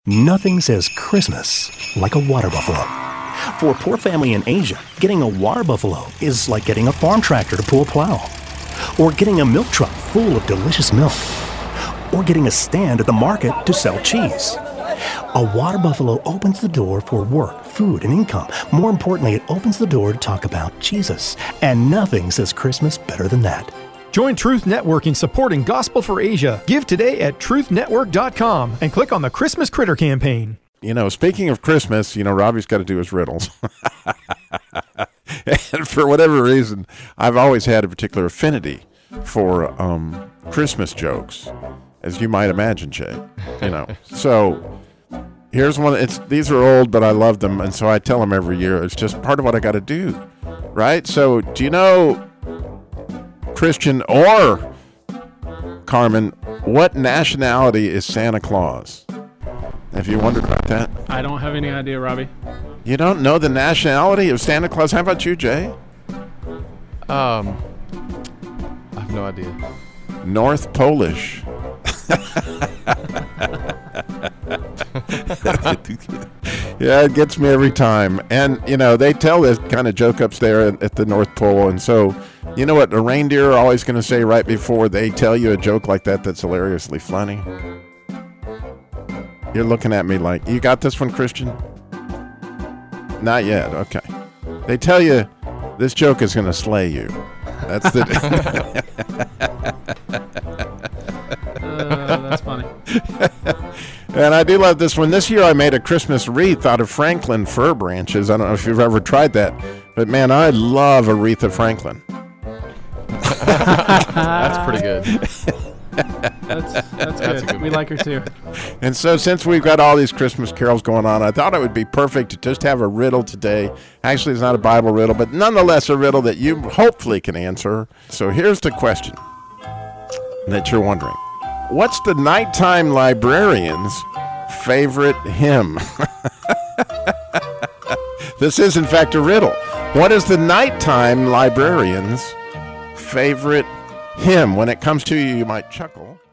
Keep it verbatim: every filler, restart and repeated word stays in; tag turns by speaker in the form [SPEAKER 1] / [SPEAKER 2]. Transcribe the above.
[SPEAKER 1] Nothing says Christmas like a water buffalo. For a poor family in Asia, getting a water buffalo is like getting a farm tractor to pull a plow, or getting a milk truck full of delicious milk, or getting a stand at the market to sell cheese. A water buffalo opens the door for work, food, and income. More importantly, it opens the door to talk about Jesus. And nothing says Christmas better than that.
[SPEAKER 2] Join Truth Network in supporting Gospel for Asia. Give today at truth network dot com and click on the Christmas Critter campaign.
[SPEAKER 3] You know, speaking of Christmas, you know, Robbie's got to do his riddles. And for whatever reason, I've always had a particular affinity for um, Christmas jokes, as you might imagine, Jay. You know, so here's one. It's these are old, but I love them, and so I tell them every year. It's just part of what I got to do, right? So, do you know, Christian or Carmen, what nationality is Santa Claus? Have you wondered about that?
[SPEAKER 4] I don't have any idea, Robbie.
[SPEAKER 3] You don't know the nationality of Santa Claus? How about you, Jay?
[SPEAKER 5] Um, I have no idea.
[SPEAKER 3] North Polish. Yeah, it gets me every time. And, you know, they tell this kind of joke up there at, at the North Pole. And so, you know what a reindeer are always going to say right before they tell you a joke like that that's hilariously funny? You're looking at me like, you got this one, Christian? Not yet. Okay. They tell you this joke is going to slay you. That's the...
[SPEAKER 4] uh, that's funny.
[SPEAKER 3] And I do love this one. This year I made a Christmas wreath out of Franklin fir branches. I don't know if you've ever tried that, but man, I love a wreath of Franklin.
[SPEAKER 5] That's pretty good.
[SPEAKER 4] That's, that's,
[SPEAKER 5] That's
[SPEAKER 4] good.
[SPEAKER 5] good.
[SPEAKER 4] We like her too.
[SPEAKER 3] And so since we've got all these Christmas carols going on, I thought it would be perfect to just have a riddle today. Actually, it's not a Bible riddle, but nonetheless a riddle that you hopefully can answer. So here's the question that you're wondering. What's the nighttime librarian's favorite hymn? This is, in fact, a riddle. What is the nighttime librarian's favorite hymn? When it comes to you, you might chuckle.